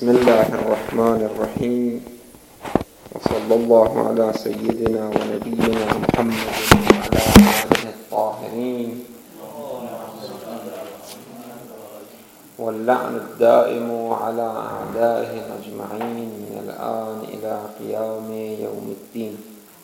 بسم الله الرحمن الرحيم، وصلى الله على سيدنا ونبينا محمد وعلى آله الطاهرين، واللعن الدائم على أعدائهم أجمعين من الآن إلى قيام يوم الدين.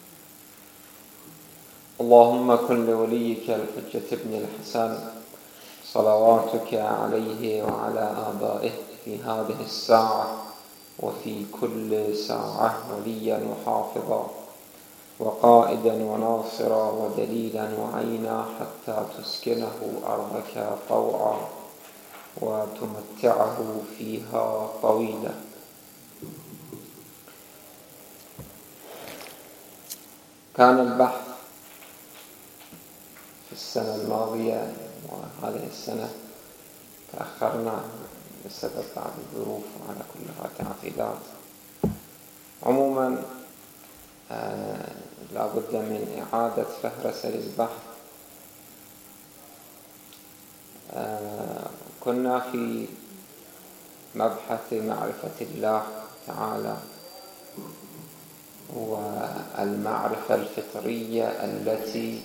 اللهم كن لوليك الحجة ابن الحسن صلواتك عليه وعلى آبائه في هذه الساعة وفي كل ساعة وليا وحافظا وقائدا وناصرا ودليلا وعينا، حتى تسكنه أرضك طوعا وتمتعه فيها طويلا. كان البحث في السنة الماضية وهذه السنة تأخرنا بسبب بعض الظروف وعلى كلها تعطيلات. عموما لا بد من إعادة فهرسة للبحث. كنا في مبحث معرفة الله تعالى والمعرفة الفطرية التي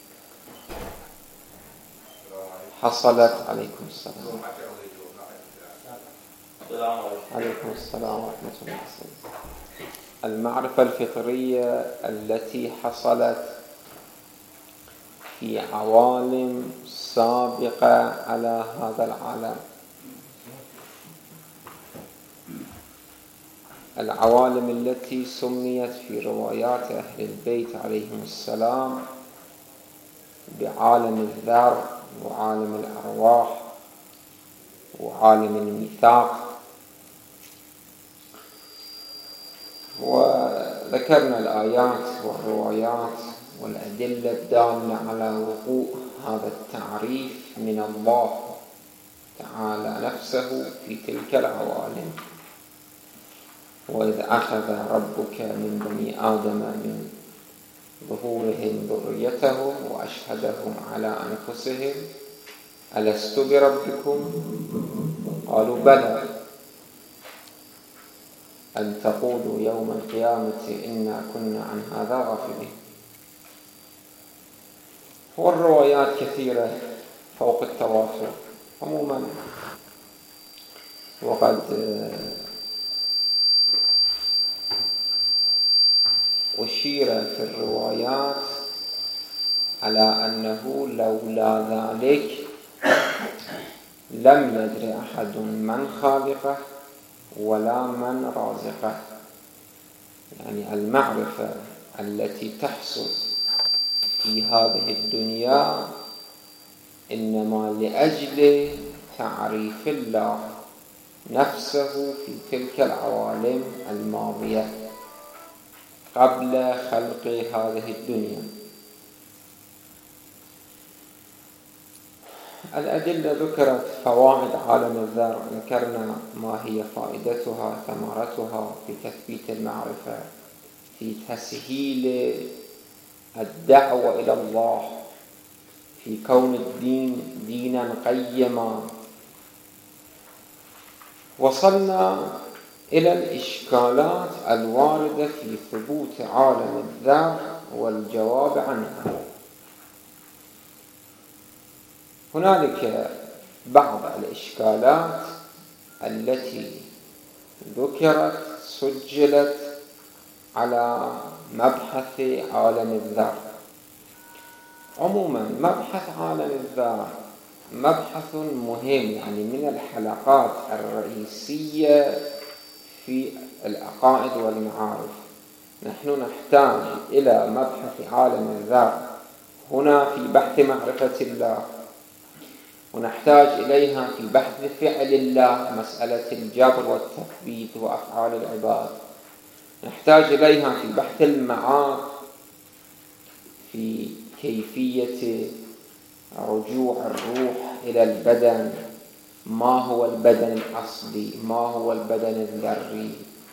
حصلت. عليكم السلام ورحمة الله. المعرفة الفطرية التي حصلت في عوالم سابقة على هذا العالم، العوالم التي سميت في روايات أهل البيت عليهم السلام بعالم الذر وعالم الأرواح وعالم الميثاق. وذكرنا الآيات والروايات والأدلة الدالة على وقوع هذا التعريف من الله تعالى نفسه في تلك العوالم. وإذ أخذ ربك من بني آدم من ظهورهم ذريتهم وأشهدهم على أنفسهم ألست بربكم قالوا بلى أن تقولوا يوم القيامة إنا كنا عن هذا غافلين. والروايات كثيرة فوق التواتر. عموما وقد أشير في الروايات على أنه لولا ذلك لم يدر أحد من خالقه ولا من رازقه. يعني المعرفة التي تحصل في هذه الدنيا إنما لأجل تعريف الله نفسه في تلك العوالم الماضية قبل خلق هذه الدنيا. الأدلة ذكرت فوائد عالم الذر، ذكرنا ما هي فائدتها ثمرتها في تثبيت المعرفة، في تسهيل الدعوة إلى الله، في كون الدين دينا قيما. وصلنا إلى الإشكالات الواردة في ثبوت عالم الذر والجواب عنها. هنالك بعض الإشكالات التي ذكرت سجلت على مبحث عالم الذر. عموما مبحث عالم الذر مبحث مهم، يعني من الحلقات الرئيسية في العقائد والمعارف. نحن نحتاج إلى مبحث عالم الذر هنا في بحث معرفة الله، ونحتاج إليها في بحث فعل الله، مسألة الجبر والتثبيت وأفعال العباد. نحتاج إليها في بحث المعاد، في كيفية رجوع الروح إلى البدن، ما هو البدن الأصلي، ما هو البدن الذري.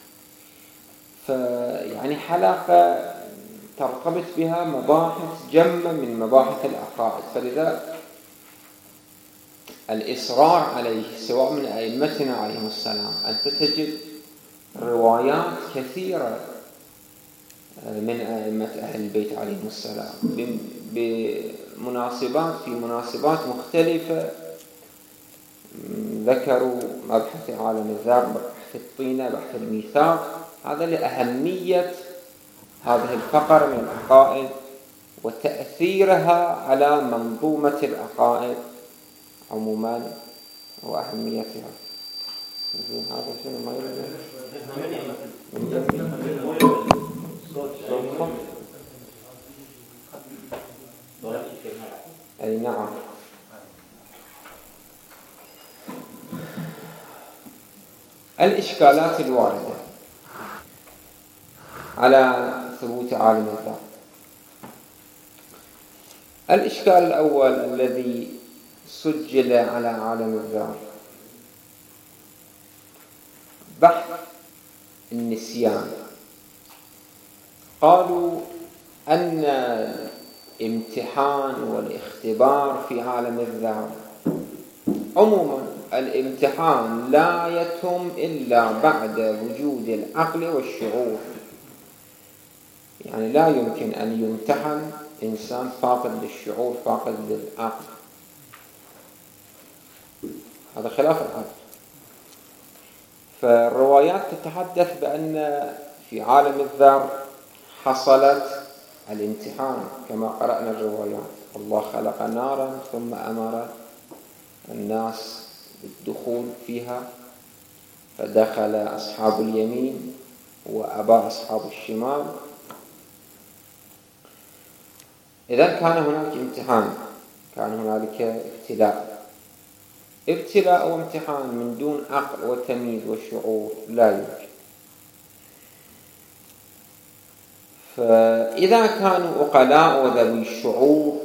فيعني حلقة ترتبط بها مباحث جمة من مباحث العقائد. فلذا الإصرار عليه سواء من أئمتنا عليهم السلام. أنت تجد روايات كثيرة من أئمة أهل البيت عليهم السلام في مناسبات مختلفة ذكروا مبحث عالم الذر، بحث الطينة، بحث الميثاق، هذا لأهمية هذه الفقرة من العقائد وتأثيرها على منظومة العقائد عموما وأهميتها. هذا شنو ما أي نعم. الإشكالات الواردة على ثبوت عالم الذات. الإشكال الأول الذي سجل على عالم الذات بحث النسيان. قالوا أن الامتحان والاختبار في عالم الذات عموما الامتحان لا يتم إلا بعد وجود العقل والشعور، يعني لا يمكن أن يمتحن إنسان فاقد للشعور فاقد للعقل، هذا خلاف العقل. فالروايات تتحدث بأن في عالم الذر حصلت الامتحان كما قرأنا الروايات، الله خلق نارا ثم أمر الناس بالدخول فيها فدخل أصحاب اليمين وأبى أصحاب الشمال. إذن كان هناك امتحان، كان هنالك ابتلاء وامتحان من دون عقل وتمييز وشعور لا يمكن. فإذا كانوا عقلاء وذوي الشعور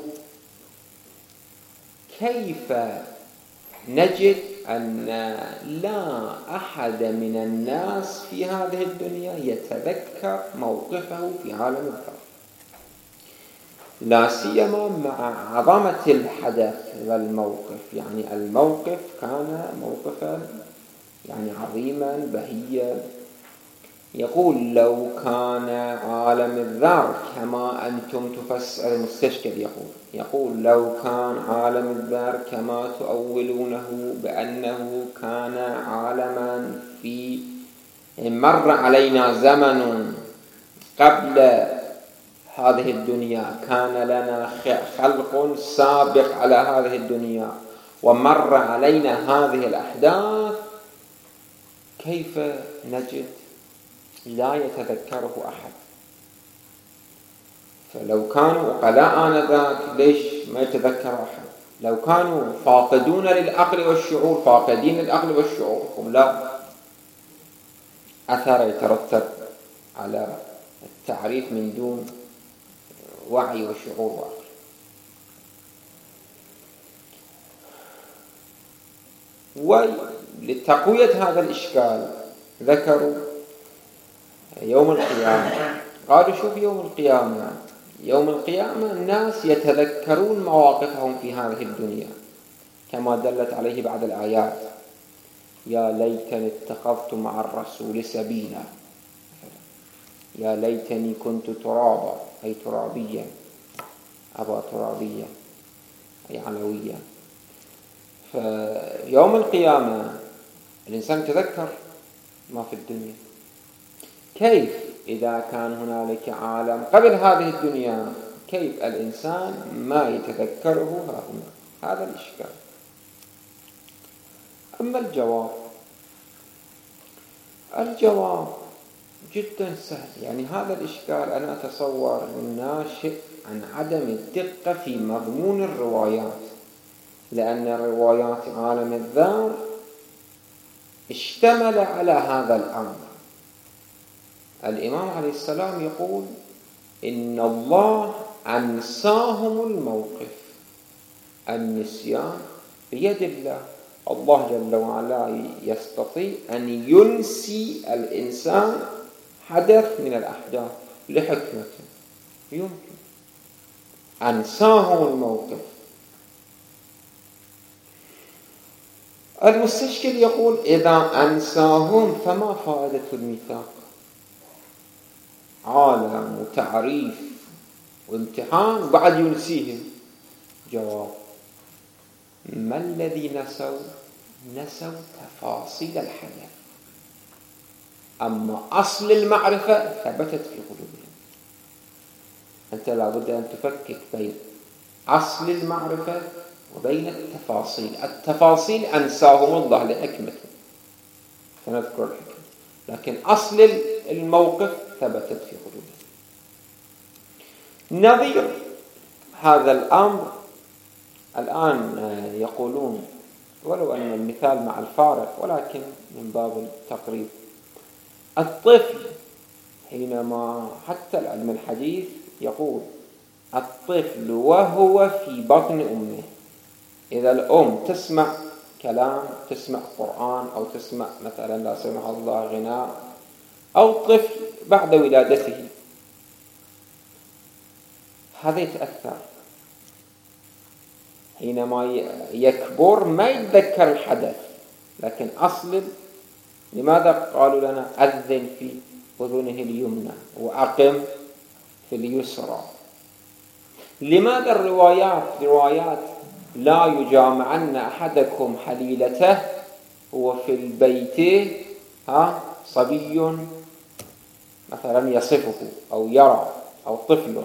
كيف نجد أن لا أحد من الناس في هذه الدنيا يتذكر موقفه في عالم الذر، لا سيما مع عظمة الحدث والموقف؟ يعني الموقف كان موقفا يعني عظيما بهيا. يقول لو كان عالم الذر كما أنتم تفسر المستشكل، يقول لو كان عالم الذر كما تؤولونه بأنه كان عالما في مر علينا زمن قبل هذه الدنيا، كان لنا خلق سابق على هذه الدنيا ومر علينا هذه الأحداث، كيف نجد لا يتذكره أحد؟ فلو كانوا عقلاء آنذاك ليش ما يتذكر أحد؟ لو كانوا فاقدون للعقل والشعور، فاقدين للعقل والشعور، هم لا أثر يترتب على التعريف من دون وعي وشعور وعقل. ولتقوية هذا الإشكال ذكروا يوم القيامة. قالوا شوف يوم القيامة الناس يتذكرون مواقفهم في هذه الدنيا كما دلت عليه بعض الآيات، يا ليتني اتخذت مع الرسول سبيلا، يا ليتني كنت ترابا أي ترابيا، أبا ترابيا أي علويا. فيوم القيامة الإنسان يتذكر ما في الدنيا. كيف إذا كان هنالك عالم قبل هذه الدنيا كيف الإنسان ما يتذكره هنا؟ هذا الإشكال. أما الجواب جدا سهل. يعني هذا الإشكال أنا أتصور ناشئ عن عدم الدقة في مضمون الروايات، لأن روايات عالم الذر اشتمل على هذا الأمر. الإمام عليه السلام يقول إن الله أنساهم الموقف. النسيان بيد الله، الله جل وعلا يستطيع أن ينسي الإنسان حدث من الأحداث لحكمة، يمكن أنساهم الموقف. المستشكل يقول إذا أنساهم فما فائدة الميثاق؟ عالم وتعريف وامتحان وبعد ينسيهم. جواب: ما الذي نسوا؟ نسوا تفاصيل الحدث، أما أصل المعرفة ثبتت في قلوبهم. أنت لابد أن تفكك بين أصل المعرفة وبين التفاصيل. التفاصيل أنساهم الله لحكمة، سنذكر الحكمة، لكن أصل الموقف ثبتت في قلوبهم. نظير هذا الأمر الآن يقولون، ولو أن المثال مع الفارق ولكن من باب التقريب، الطفل حينما حتى العلم الحديث يقول الطفل وهو في بطن أمه، إذا الأم تسمع كلام، تسمع قرآن، أو تسمع مثلا لا سمح الله غناء، أو طفل بعد ولادته، هذا يتأثر. حينما يكبر ما يتذكر الحدث، لكن أصل لماذا قالوا لنا أذن في أذنه اليمنى وأقم في اليسرى؟ لماذا الروايات لا يجامعن أحدكم حليلته هو في البيت صبي مثلا يصفه أو يرى، أو طفل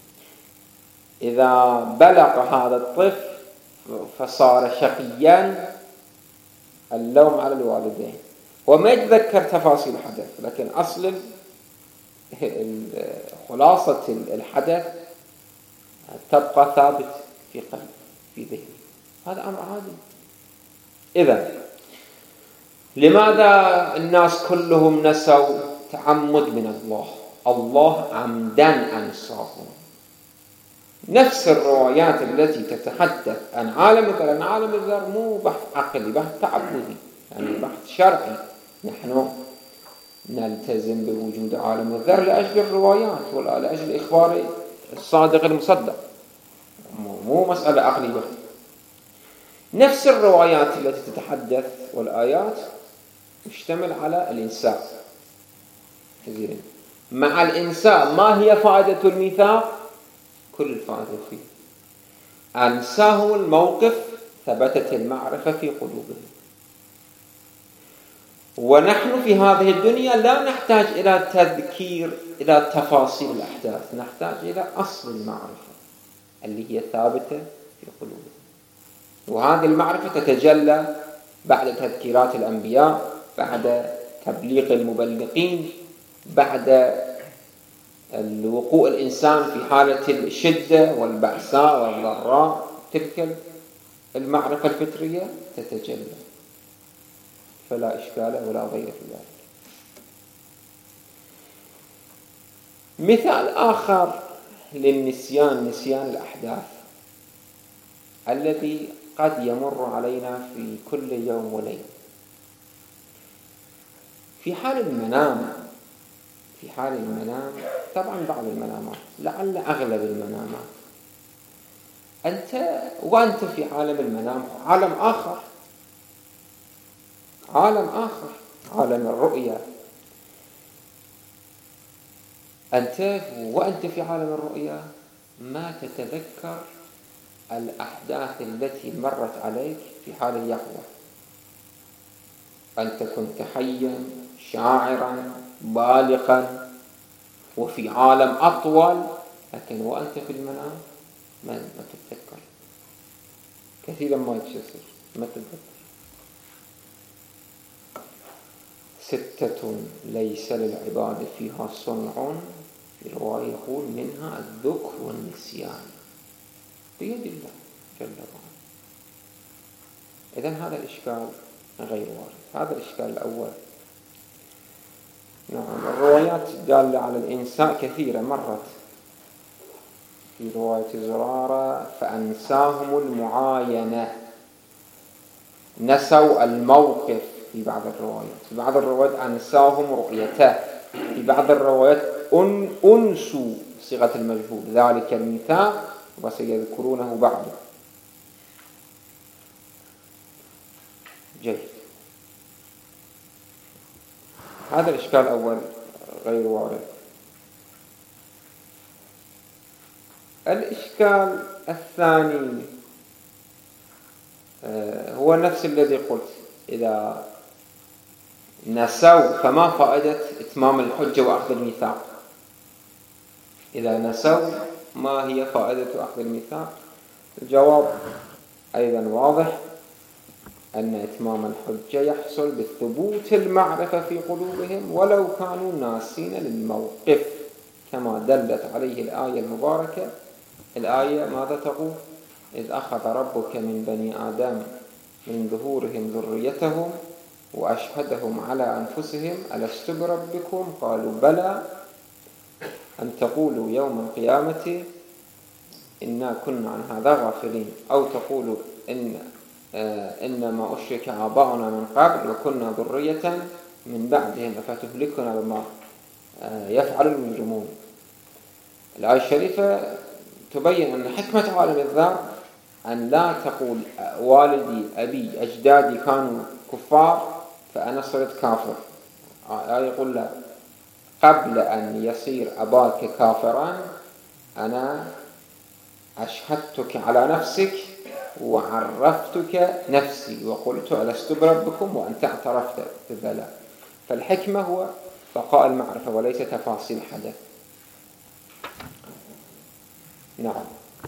إذا بلغ هذا الطفل فصار شقيا، اللوم على الوالدين، وما يتذكر تفاصيل الحدث، لكن أصل خلاصة الحدث تبقى ثابت في قلبه في ذهنه. هذا أمر عادي. إذن لماذا الناس كلهم نسوا تعمد من الله عمدا أنساهم؟ نفس الروايات التي تتحدث عن عالم الذر، أن عالم الذر مو بحث عقلي، بحث تعبدي، يعني بحث شرعي. نحن نلتزم بوجود عالم الذر لأجل الروايات ولأجل إخبار الصادق المصدق، مو مسألة عقلية. نفس الروايات التي تتحدث والآيات مشتمل على الإنساء. مع الإنساء ما هي فائدة الميثاق؟ كل الفائدة فيه أنساهم الموقف، ثبتت المعرفة في قلوبهم. ونحن في هذه الدنيا لا نحتاج إلى تذكير إلى تفاصيل الأحداث، نحتاج إلى أصل المعرفة اللي هي ثابتة في قلوبهم. وهذه المعرفة تتجلى بعد تذكيرات الأنبياء، بعد تبليغ المبلغين، بعد الوقوع الإنسان في حالة الشدة والبأساء والضراء، تلك المعرفة الفطرية تتجلى، فلا إشكال ولا ضير في ذلك. مثال آخر للنسيان، نسيان الأحداث الذي قد يمر علينا في كل يوم وليلة. في حال المنام طبعا بعض المنامات، لعل أغلب المنامات، وأنت في عالم المنام عالم آخر، عالم الرؤيا. وأنت في عالم الرؤيا ما تتذكر الأحداث التي مرت عليك في حال اليقظة. أنت كنت حيا شاعرا بالغا وفي عالم أطول، لكن وأنت في المنام ما تتذكر، كثيرا ما يتصل ما تتذكر. 6 ليس للعباد فيها صنع، في رواية يقول منها الذكر والنسيان بيد الله جل وعلا. إذن هذا الإشكال غير وارد. هذا الإشكال الأول. نعم، الروايات الدالة على الإنساء كثيرة مرت. في رواية زرارة فأنساهم المعاينة، نسوا الموقف. في بعض الروايات أنساهم رؤيته، في بعض الروايات أنسوا صيغة المجهول، ذلك الميثاق وسيذكرونه بعده. جيد. هذا الإشكال الأول غير وارد. الإشكال الثاني هو نفس الذي قلت: إذا نسوا فما فائدة إتمام الحجة وأخذ الميثاق؟ إذا نسوا ما هي فائدة أخذ الميثاق؟ الجواب أيضا واضح، أن إتمام الحجة يحصل بثبوت المعرفة في قلوبهم ولو كانوا ناسين للموقف، كما دلت عليه الآية المباركة. الآية ماذا تقول؟ إذ أخذ ربك من بني آدم من ظهورهم ذريتهم وأشهدهم على أنفسهم ألست بربكم قالوا بلى أن تقولوا يوم القيامة إنا كنا عن هذا غافلين، أو تقولوا إنما أشرك آباؤنا من قبل وكنا ذرية من بعدهم أفتهلكنا بما يفعل المجرمون. الآية الشريفة تبين أن حكمة عالم الذر أن لا تقول والدي أبي أجدادي كانوا كفار فأنا صرت كافر. يقول لا، قبل أن يصير أباك كافرا أنا أشهدتك على نفسك وعرفتك نفسي وقلت ألست بربكم وأنت اعترفت بذلك. فالحكمة هو بقاء المعرفة وليس تفاصيل حدث. نعم.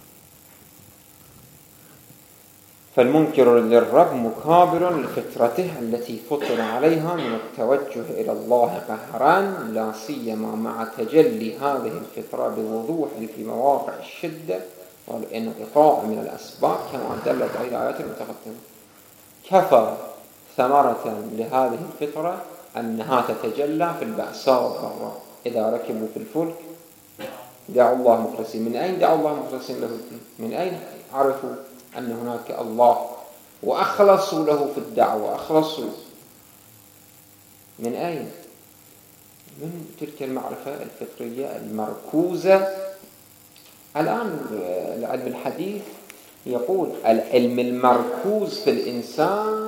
فالمنكر للرب مكابر لفطرته التي فطر عليها من التوجه إلى الله قهرا، لا سيما مع تجلي هذه الفطرة بوضوح في مواقع الشدة والانقطاع من الأسباب كما دلت على الآيات المتقدمة. كفى ثمرة لهذه الفطرة أنها تتجلى في البأساء والضراء. إذا ركبوا في الفلك دعوا الله مخلصين. من أين دعوا الله مخلصين له الدين؟ من أين عرفوا أن هناك الله وأخلصوا له في الدعوة؟ أخلصوا من أين؟ من تلك المعرفة الفطرية المركوزة. الآن العلم الحديث يقول العلم المركوز في الإنسان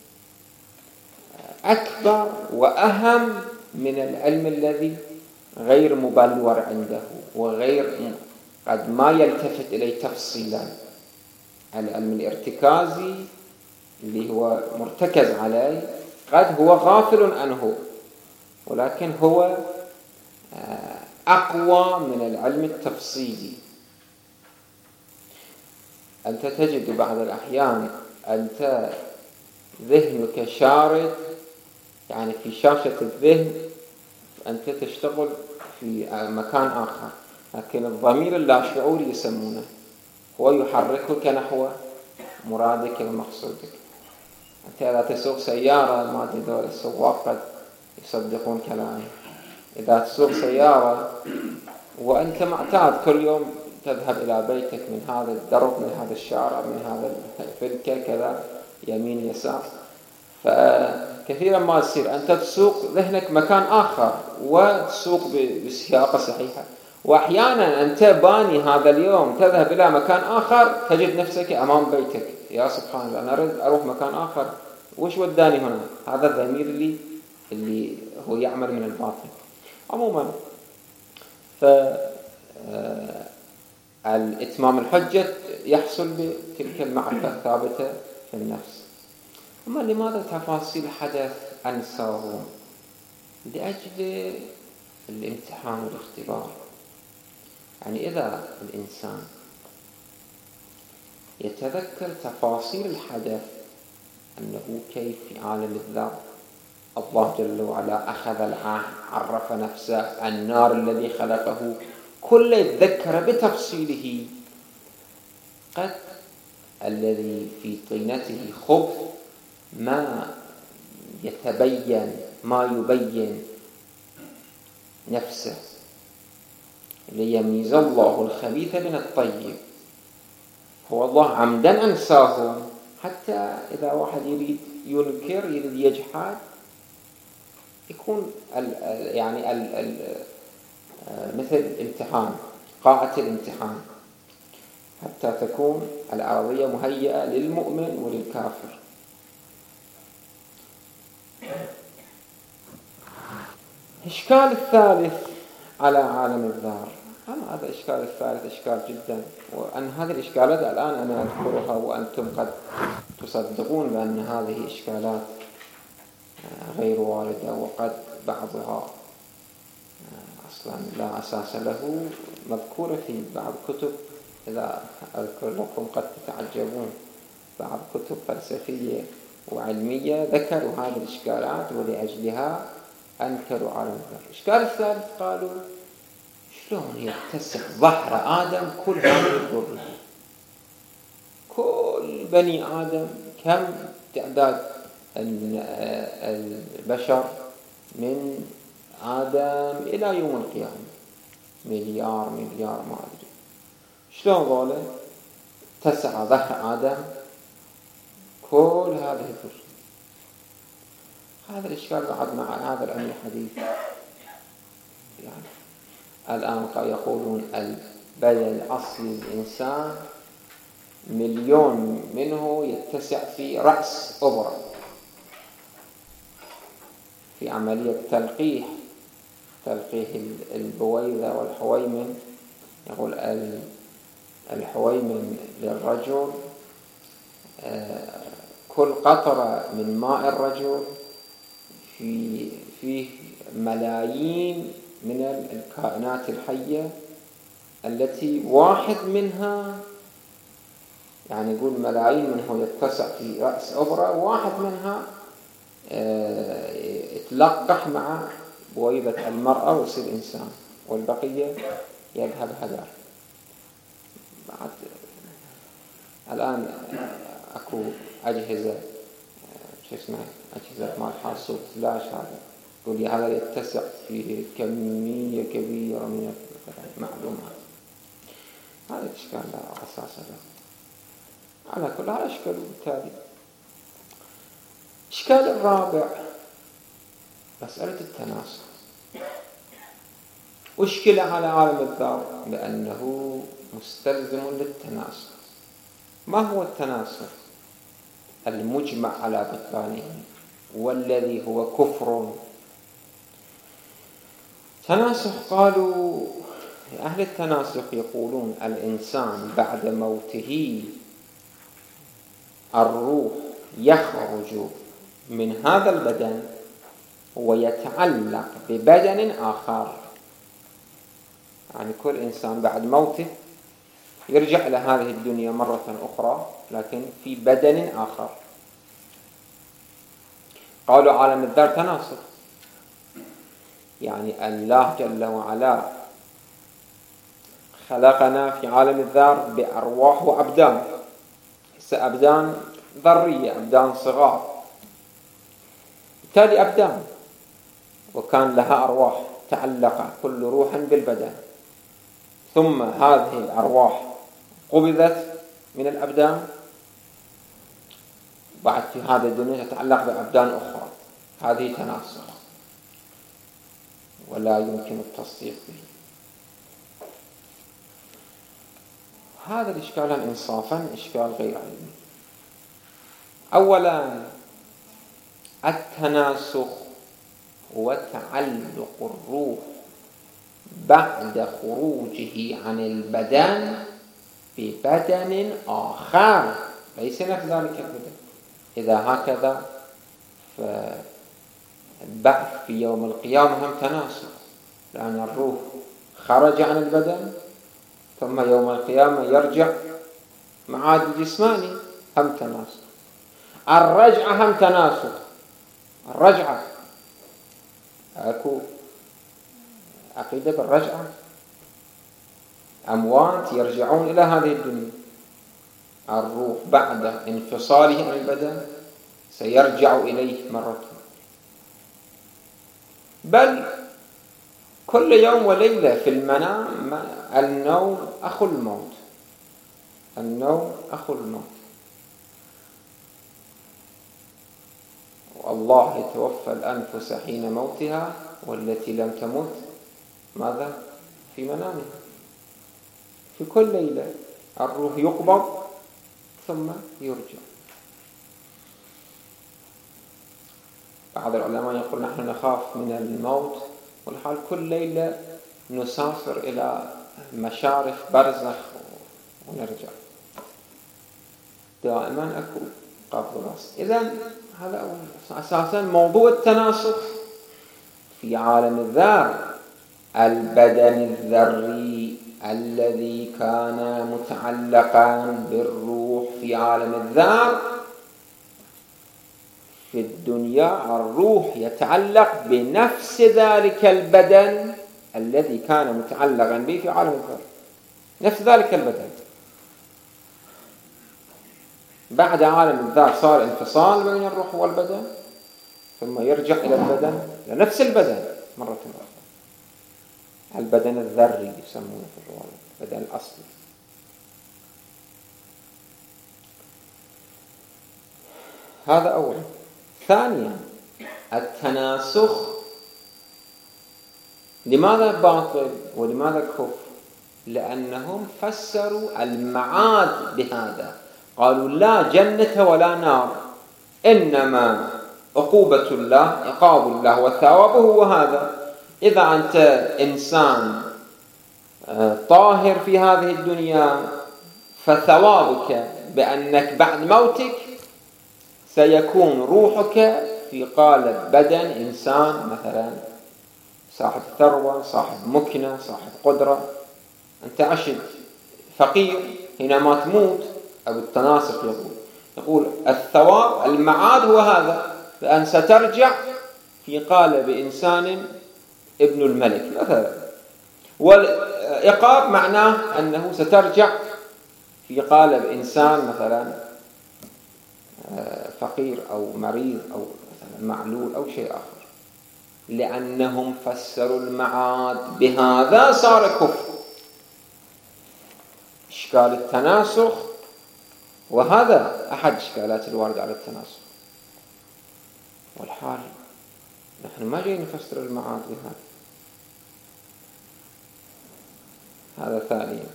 أكبر وأهم من العلم الذي غير مبلور عنده وغير قد ما يلتفت إليه تفصيلا. العلم الارتكازي اللي هو مرتكز عليه قد هو غافل عنه، ولكن هو أقوى من العلم التفصيلي. أنت تجد بعض الأحيان أنت ذهنك شارد، يعني في شاشة الذهن أنت تشتغل في مكان آخر، لكن الضمير اللاشعوري يسمونه هو يحركك نحو مرادك ومقصودك. أنت إذا تسوق سيارة، ما تدور السواق قد يصدقون كلامي، إذا تسوق سيارة وأنت معتاد كل يوم تذهب إلى بيتك من هذا الدرب، من هذا الشارع، من هذا الفلكة كذا يمين يسار، فكثيرا ما تصير أنت تسوق ذهنك مكان آخر وتسوق بسياقة صحيحة، وأحيانا أنت باني هذا اليوم تذهب إلى مكان آخر تجد نفسك أمام بيتك. يا سبحان الله، أنا أريد أروح مكان آخر، وش وداني هنا؟ هذا الضمير اللي هو يعمل من الباطن. عموما الإتمام الحجة يحصل بتلك المعرفة الثابتة في النفس. أما لماذا تفاصيل حدث أنساهم؟ لأجل الامتحان والاختبار. يعني إذا الإنسان يتذكر تفاصيل الحدث، أنه كيف في عالم الذر الله جل وعلا أخذ العهد، عرف نفسه، النار الذي خلقه، كل يتذكر بتفصيله. قد الذي في طينته خبث ما يتبين، ما يبين نفسه، ليميز الله الخبيث من الطيب. هو الله عمدا أنساهم، حتى إذا واحد يريد ينكر، يريد يجحد، يكون مثل الامتحان، قاعة الامتحان، حتى تكون الأرضية مهيئة للمؤمن وللكافر. الإشكال الثالث على عالم الذر، هذا الإشكال الثالث إشكال جدا، وأن هذه الإشكالات الآن أنا أذكرها وأنتم قد تصدقون بأن هذه إشكالات غير واردة، وقد بعضها أصلا لا أساس له، مذكورة في بعض كتب. إذا أذكر لكم قد تتعجبون، بعض كتب فلسفية وعلمية ذكروا هذه الإشكالات ولأجلها أنكروا عالم الذر. الإشكال الثالث قالوا شلون يتسع ظهر آدم كل هذه الذرية، كل بني آدم، كم تعداد البشر من آدم إلى يوم القيامة؟ مليار ما أدري، شلون ذولا تسع ظهر آدم كل هذه الذرية؟ هذا الإشكال بعد مع هذا العلم الحديث. يعني الآن يقولون البدن الأصلي للإنسان 1,000,000 منه يتسع في رأس أبرة، في عملية تلقيح البويضة والحويمن. يقول الحويمن للرجل كل قطرة من ماء الرجل فيه ملايين من الكائنات الحية، التي واحد منها، يعني يقول ملايين منه يتسع في رأس أبرة، واحد منها يتلقح مع بويضة المرأة ويصير إنسان، والبقية يذهب هدر. بعد الآن أكو أجهزة أجهزة مال حاسوب فلاش، هذا يقول لي هذا يتسع فيه كمية كبيرة من المعلومات. هذا الإشكال لا أساس له. على كل هذا إشكال بالتالي. الإشكال الرابع مسألة التناسخ. أشكل على عالم الذر لأنه مستلزم للتناسخ. ما هو التناسخ المجمع على بطلانه والذي هو كفر؟ تناسخ، قالوا أهل التناسخ يقولون الإنسان بعد موته الروح يخرج من هذا البدن ويتعلق ببدن آخر. يعني كل إنسان بعد موته يرجع إلى هذه الدنيا مرة أخرى، لكن في بدن آخر. قالوا عالم الذر تناسخ، يعني الله جل وعلا خلقنا في عالم الذر بأرواح وأبدان، أبدان ذرية، أبدان صغار، بالتالي أبدان، وكان لها أرواح تعلق كل روح بالبدن، ثم هذه الأرواح قبضت من الأبدان، بعد في هذه الدنيا تتعلق بأبدان أخرى. هذه تناسخ ولا يمكن التصديق به. هذا الإشكال إنصافا إشكال غير علمي. أولا، التناسخ هو تعلق الروح بعد خروجه عن البدن ببدن آخر ليس نفس ذلك البدن. إذا هكذا فالبعث في يوم القيامة هم تناسخ، لأن الروح خرج عن البدن ثم يوم القيامة يرجع معاد الجسماني، هم تناسخ. الرجعة هم تناسخ، الرجعة أكو عقيدة بالرجعة، أموات يرجعون إلى هذه الدنيا، الروح بعد انفصاله عن البدن سيرجع إليه مرة، بل كل يوم وليلة في المنام النوم أخو الموت، النوم أخو الموت. والله يتوفى الأنفس حين موتها والتي لم تمت ماذا؟ في منامها. في كل ليلة الروح يقبض ثم يرجع. بعض العلماء يقول نحن نخاف من الموت والحال كل ليلة نسافر إلى مشارف برزخ ونرجع، دائما أكو قبض راس. إذن هذا أساسا موضوع التناسخ في عالم الذر. البدن الذري الذي كان متعلقا بالروح في عالم الذر، في الدنيا الروح يتعلق بنفس ذلك البدن الذي كان متعلقا به في عالم الذر، نفس ذلك البدن. بعد عالم الذر صار انفصال بين الروح والبدن، ثم يرجع إلى البدن، إلى نفس البدن مرة أخرى. البدن الذري يسمونه في الرواية البدن الأصلي. هذا أولا. ثانيا، التناسخ لماذا باطل ولماذا كفر؟ لأنهم فسروا المعاد بهذا، قالوا لا جنة ولا نار، إنما عقوبة الله عقاب الله وثوابه وهذا. إذا أنت إنسان طاهر في هذه الدنيا فثوابك بأنك بعد موتك سيكون روحك في قالب بدن إنسان مثلا صاحب ثروة، صاحب مكنة، صاحب قدرة. أنت عشت فقير، حينما تموت أو التناسخ يقول الثواب المعاد هو هذا، لأن سترجع في قالب إنسان ابن الملك مثلا. والعقاب معناه أنه سترجع في قالب إنسان مثلا فقير أو مريض أو مثلا معلول أو شيء آخر. لأنهم فسروا المعاد بهذا صار كفر. إشكال التناسخ، وهذا أحد إشكالات الوارد على التناسخ، والحال نحن ما جاي نفسر المعاد بهذا. هذا ثانيا.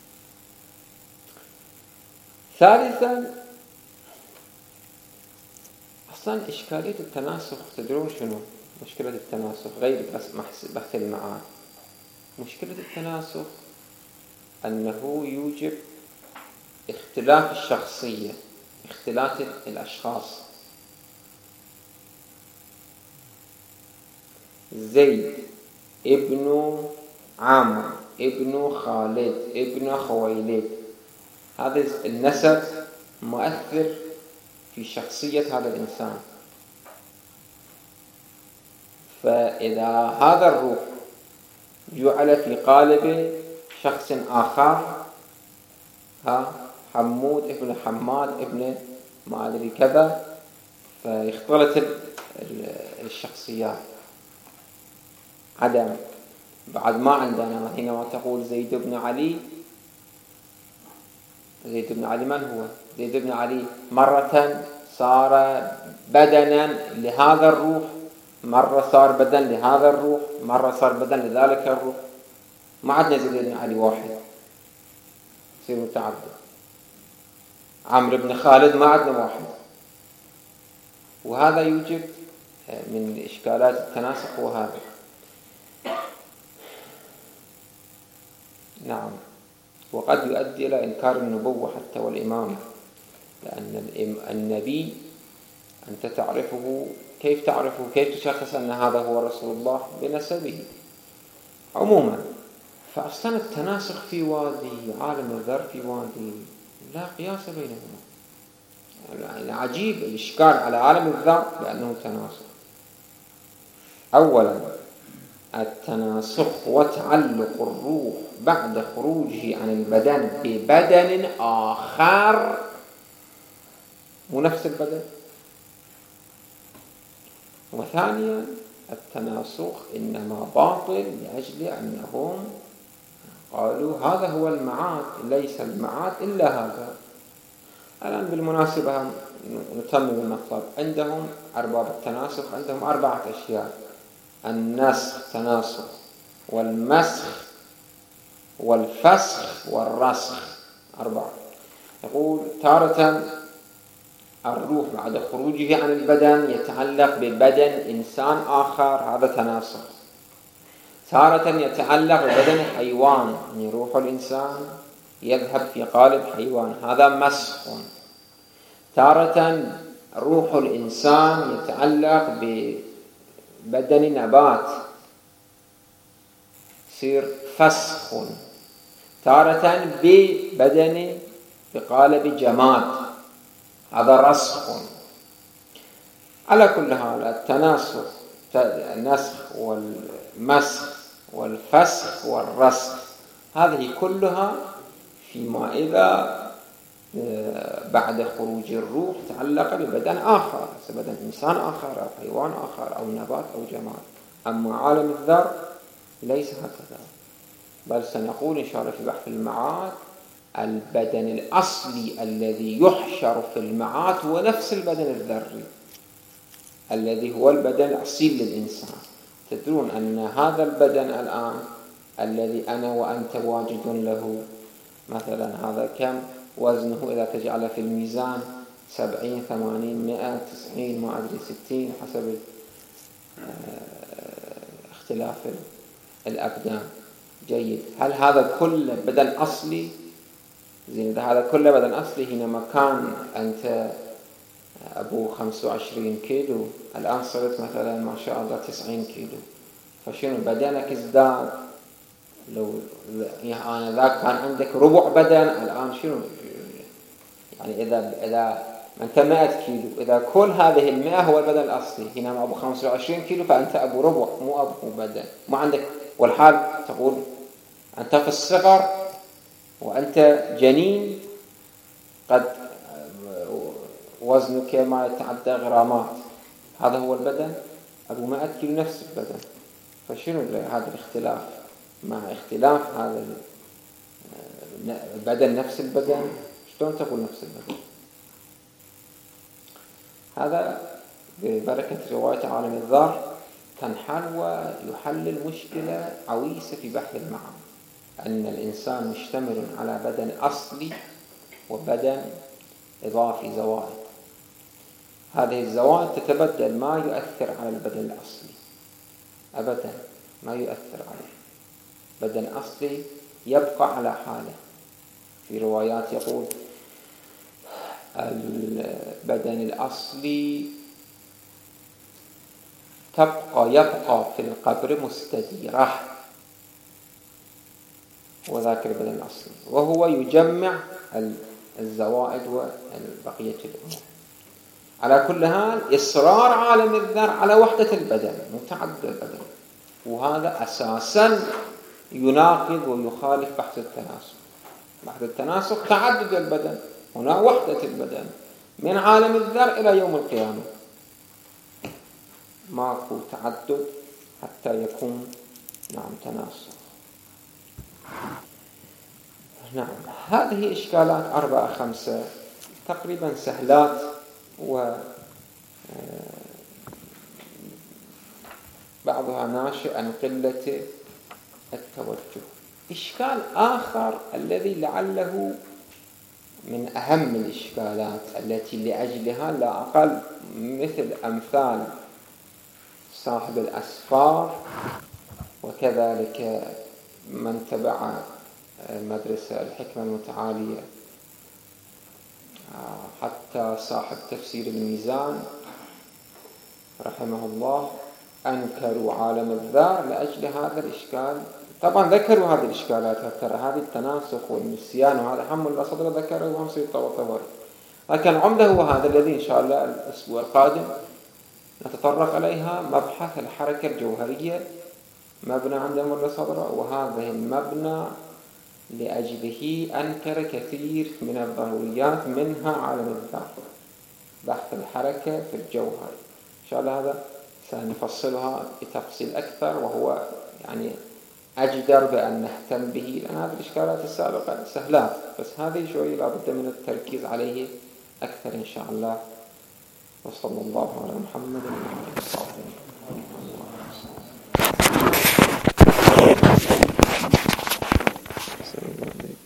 ثالثا، أصلا إشكالية التناسخ تدرون شنو؟ مشكلة التناسخ غير بحث المعاد. مشكلة التناسخ أنه يوجب اختلاف الشخصية، اختلاف الأشخاص. زيد ابن عمرو ابن خالد ابن خويلد، هذا النسب مؤثر في شخصية هذا الإنسان. فإذا هذا الروح جعل في قالب شخص آخر، حمود ابن حماد ابن ما أدري كذا، فيختلط الشخصيات. عدم بعد ما عندنا حينما تقول زيد بن علي، زيد بن علي من هو؟ زيد بن علي مرة صار بدنا لهذا الروح، مرة صار بدن لهذا الروح، مرة صار بدن لذلك الروح. ما عندنا زيد بن علي واحد، يصير متعدد. عمرو بن خالد ما عندنا واحد. وهذا يوجب من إشكالات التناسخ. وهذا نعم، وقد يؤدي إلى إنكار النبوة حتى والإمامة، لأن النبي أنت تعرفه، كيف تعرفه؟ كيف تشخص أن هذا هو رسول الله؟ بنسبه عموما. فأصلا التناسخ في وادي، عالم الذر في وادي، لا قياس بينهما. يعني عجيب الإشكال على عالم الذر لأنه تناسخ. أولا، التناسخ وتعلق الروح بعد خروجه عن البدن ببدن آخر مو نفس البدن. وثانيا، التناسخ إنما باطل لأجل أنهم قالوا هذا هو المعاد، ليس المعاد إلا هذا. الآن بالمناسبة نتمم المطلب. عندهم أرباب التناسخ عندهم 4 أشياء: النسخ تناسخ، والمسخ والفسخ والرسخ، 4. يقول تارة الروح بعد خروجه عن البدن يتعلق ببدن إنسان آخر، هذا تناسخ. تارة يتعلق ببدن حيوان، يعني روح الإنسان يذهب في قالب حيوان، هذا مسخ. تارة روح الإنسان يتعلق ببدن نبات، يصير فسخ. تارة بقالب جماد، هذا رسخ. على كل حال التناسخ، النسخ والمسخ والفسخ والرسخ، هذه كلها فيما إذا بعد خروج الروح تعلق ببدن آخر، بدن إنسان آخر أو حيوان آخر أو نبات أو جماد. أما عالم الذر ليس هكذا، بل سنقول إن شاء الله في بحث المعاد البدن الأصلي الذي يحشر في المعاد هو نفس البدن الذري الذي هو البدن الأصيل للإنسان. تدرون أن هذا البدن الآن الذي أنا وأنت واجد له، مثلا هذا كم وزنه إذا تجعله في الميزان؟ 70 80 100 90 ما أدري 60 حسب اختلاف الأبدان. جيد. هل هذا كله بدن أصلي؟ زين، إذا هذا كله بدن أصلي، حينما كان أنت أبو 25 كيلو الآن صرت مثلا ما شاء الله 90 كيلو، فشنو بدنك ازداد؟ لو يعني ذاك كان عندك ربع بدن، الآن شنو يعني؟ إذا أنت 100 كيلو، إذا كل هذه 100 هو البدن الأصلي، حينما أبو 25 كيلو فأنت أبو ربع، مو أبو بدن، ما عندك. والحال تقول أنت في الصغر وأنت جنين قد وزنك ما يتعدى غرامات، هذا هو البدن. أبو 100 كيلو نفس البدن، فشنو هذا الاختلاف؟ مع اختلاف هذا البدن نفس البدن، شلون تقول نفس البدن؟ هذا ببركة رواية عالم الذر تنحل ويحلل مشكلة عويصة في بحث المعاد، أن الإنسان مشتمل على بدن أصلي وبدن إضافي، زوائد. هذه الزوائد تتبدل، ما يؤثر على البدن الأصلي أبدا، ما يؤثر عليه. بدن أصلي يبقى على حاله. في روايات يقول البدن الأصلي يبقى في القبر مستديرة، وذاك البدن الأصلي، وهو يجمع الزوائد وبقية الأمور. على كل حال إصرار عالم الذر على وحدة البدن، متعدد البدن، وهذا أساسا يناقض ويخالف بحث التناسخ. بحث التناسخ تعدد البدن، هنا وحدة البدن من عالم الذر إلى يوم القيامة، ماكو تعدد حتى يكون تناسخ. هذه إشكالات 4 5 تقريبا سهلات، وبعضها ناشئ عن قلة التوجه. إشكال آخر الذي لعله من أهم الإشكالات التي لأجلها لا أقل مثل أمثال صاحب الأسفار، وكذلك من تبع مدرسة الحكمة المتعالية، حتى صاحب تفسير الميزان رحمه الله، أنكروا عالم الذر لأجل هذا الإشكال. طبعا ذكروا هذه الإشكالات، ترى هذه التناسخ والنسيان وهذا حمل الأصدر ذكره وهم سيطور، لكن عمده هو هذا الذي إن شاء الله الأسبوع القادم نتطرق عليها، مبحث الحركة الجوهرية، مبنى عند مر صدره، وهذه المبنى لأجله أنكر كثير من الضروريات، منها عالم الذر، بحث الحركة في الجوهر. إن شاء الله هذا سنفصلها بتفصيل أكثر، وهو يعني أجدر بأن نهتم به، لأن هذه الإشكالات السابقة سهلات، بس هذه شوي لابد من التركيز عليه أكثر إن شاء الله. وصلى الله على محمد وعلى آله وصحبه.